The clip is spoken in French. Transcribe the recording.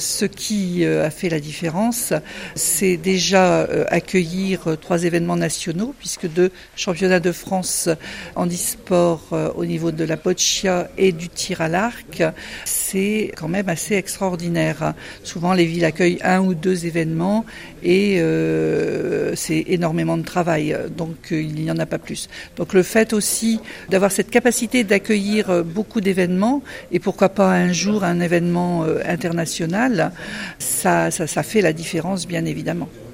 Ce qui a fait la différence, c'est déjà accueillir 3 événements nationaux, puisque 2 championnats de France handisport au niveau de la boccia et du tir à l'arc, c'est quand même assez extraordinaire. Souvent, les villes accueillent 1 ou 2 événements et c'est énormément de travail, donc il n'y en a pas plus. Donc le fait aussi d'avoir cette capacité d'accueillir beaucoup d'événements, et pourquoi pas un jour un événement international, ça fait la différence bien évidemment.